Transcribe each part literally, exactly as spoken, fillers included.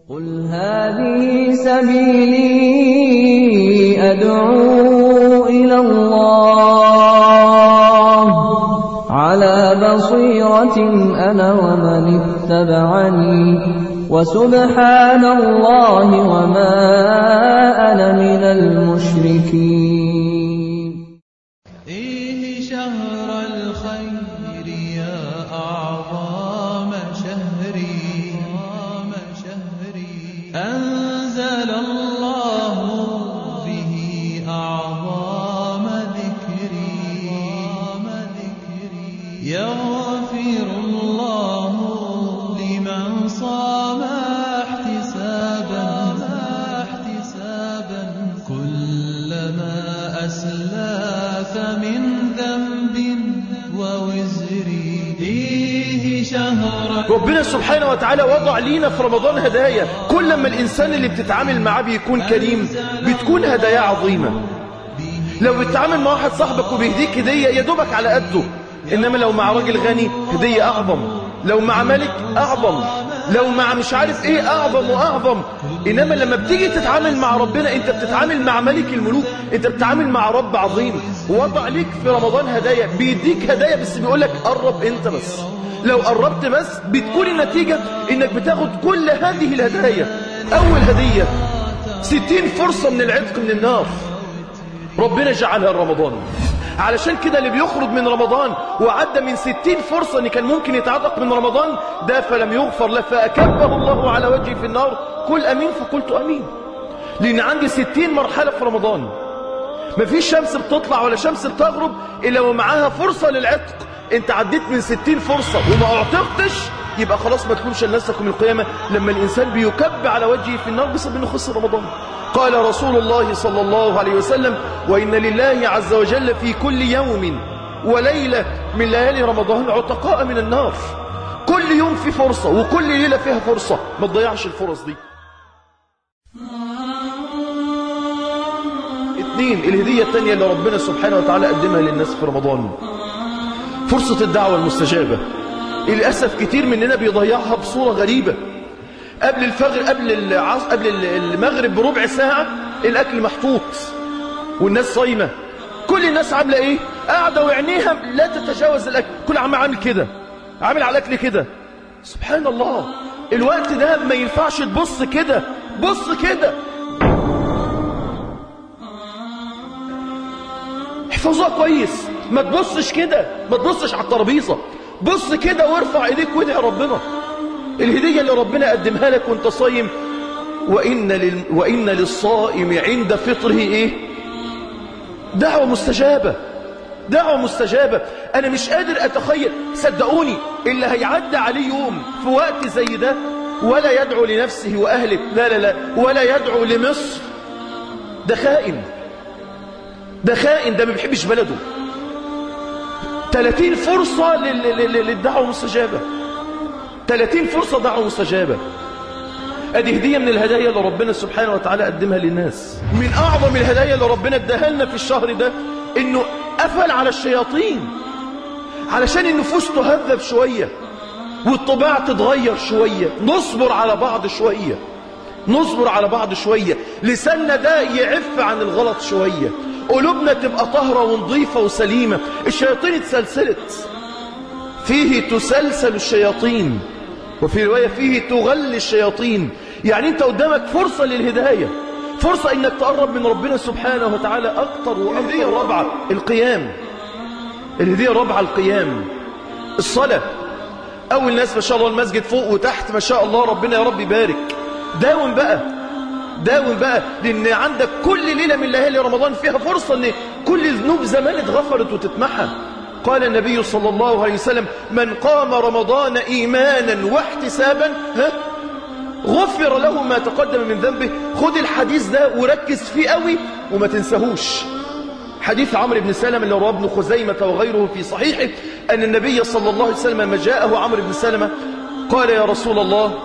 قل هذه سبيلي أدعو إلى الله على بصيرة أنا ومن اتبعني وسبحان الله وما أنا من المشركين. إيه شهر الخير يا أعظم شهري أنزل الله به أعظم ذكري يغفر الله لمن صام احتسابا كلما أسلف من ذنب ووزري. إيه شهر ربنا سبحانه وتعالى وضع لينا في رمضان هدايا. كل ما الإنسان اللي بتتعامل معاه بيكون كريم بتكون هدايا عظيمة. لو بتتعامل مع واحد صاحبك وبيهديك هدية يا دوبك على قده، إنما لو مع راجل غني هدية أعظم، لو مع ملك أعظم، لو مع مش عارف إيه أعظم وأعظم. إنما لما بتيجي تتعامل مع ربنا أنت بتتعامل مع ملك الملوك، أنت بتتعامل مع رب عظيم. وضع ليك في رمضان هدايا، بيديك هدايا بس بيقولك قرب أنت بس. لو قربت بس بتكون النتيجة إنك بتاخد كل هذه الهدايا. أول هدية ستين فرصة من العتق من النار، ربنا جعلها رمضان. علشان كده اللي بيخرج من رمضان وعدى من ستين فرصة ان كان ممكن يتعتق من رمضان ده فلم يغفر له فأكبه الله على وجهه في النار. قل أمين فقلت أمين، لأن عندي ستين مرحلة في رمضان. مفيش شمس بتطلع ولا شمس بتغرب إلا ومعاها فرصة للعتق. انت عديت من ستين فرصة وما اعتقتش يبقى خلاص ما تكونش لنفسكم القيامة لما الإنسان بيكب على وجهه في النار بسبب انه خسر رمضان. قال رسول الله صلى الله عليه وسلم: وإن لله عز وجل في كل يوم وليلة من ليالي رمضان عتقاء من النار. كل يوم في فرصة وكل ليلة فيها فرصة، ما تضيعش الفرص دي. اثنين، الهدية الثانية اللي ربنا سبحانه وتعالى قدمها للناس في رمضان فرصة الدعوة المستجابة. للأسف كتير مننا بيضيعها بصورة غريبة. قبل الفجر قبل العصر قبل المغرب بربع ساعة الأكل محطوط والناس صايمة. كل الناس عاملة إيه؟ قاعدة وعينيها لا تتجاوز الأكل، كل عم عامل كده، عامل على الأكل كده. سبحان الله، الوقت ده ما ينفعش تبص كده، بص كده. احفظوها كويس، ما تبصش كده، ما تبصش على الترابيزة، بص كده وارفع ايديك وادعي ربنا. الهدية اللي ربنا قدمها لك وانت صايم: وإن, لل... وإن للصائم عند فطره ايه؟ دعوة مستجابة، دعوة مستجابة. انا مش قادر اتخيل، صدقوني اللي هيعدي عليه يوم في وقت زي ده ولا يدعو لنفسه واهله، لا لا لا، ولا يدعو لمصر، ده خائن، ده خائن، ده ما بيحبش بلده. ثلاثين فرصة للدعوة مستجابة، ثلاثين فرصة دعوة مستجابة. ادي هدية من الهدايا اللي ربنا سبحانه وتعالى قدمها للناس. من اعظم الهدايا اللي ربنا اداها لنا في الشهر ده انه قفل على الشياطين علشان النفوس تهذب شوية والطباع تتغير شوية. نصبر على بعض شوية، نصبر على بعض شوية، لساننا ده يعف عن الغلط شوية، قلوبنا تبقى طهرة ونظيفة وسليمة. الشياطين اتسلسلت، فيه تسلسل الشياطين، وفي رواية فيه تغل الشياطين. يعني انت قدامك فرصة للهداية، فرصة انك تقرب من ربنا سبحانه وتعالى اكتر واكتر. الهدية الرابعة القيام، الهدية الرابعة القيام، الصلاة. اول ناس ما شاء الله المسجد فوق وتحت ما شاء الله، ربنا يا رب يبارك. داوم بقى، داوم بقى، لان عندك كل ليلة من ليالي رمضان فيها فرصة ان كل ذنوب زمان اتغفرت وتتمحى. قال النبي صلى الله عليه وسلم: من قام رمضان إيمانا واحتسابا ها غفر له ما تقدم من ذنبه. خد الحديث ده وركز فيه قوي وما تنساهوش. حديث عمرو بن سلمة اللي رواه ابن خزيمة وغيره في صحيحه أن النبي صلى الله عليه وسلم لما جاءه عمرو بن سلمة قال: يا رسول الله،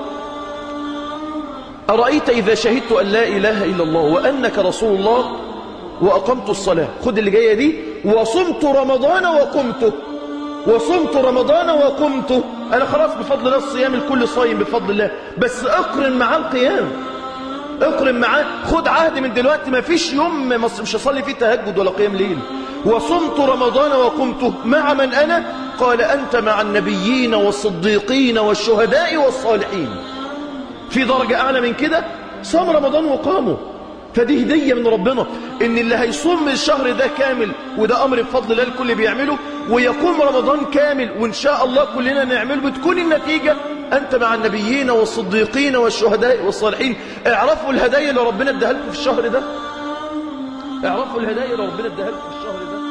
أرأيت إذا شهدت أن لا إله إلا الله وأنك رسول الله وأقمت الصلاة، خد اللي جاية دي، وصمت رمضان وقمته، وصمت رمضان وقمت. أنا خلاص بفضل الله الصيام الكل صايم بفضل الله، بس اقرن معاه القيام، اقرن معاه، خد عهد من دلوقتي ما فيش يوم مش هصلي فيه تهجد ولا قيام ليل. وصمت رمضان وقمت مع من أنا؟ قال أنت مع النبيين والصديقين والشهداء والصالحين. في درجة أعلى من كده؟ صام رمضان وقامه. فدي هدية من ربنا إن اللي هيصوم الشهر ده كامل، وده أمر بفضل الله الكل بيعمله، ويقوم رمضان كامل وإن شاء الله كلنا نعمله، بتكون النتيجة أنت مع النبيين والصديقين والشهداء والصالحين. اعرفوا الهدايا اللي ربنا اداها لكم في الشهر ده، اعرفوا الهدايا اللي ربنا اداها لكم في الشهر ده.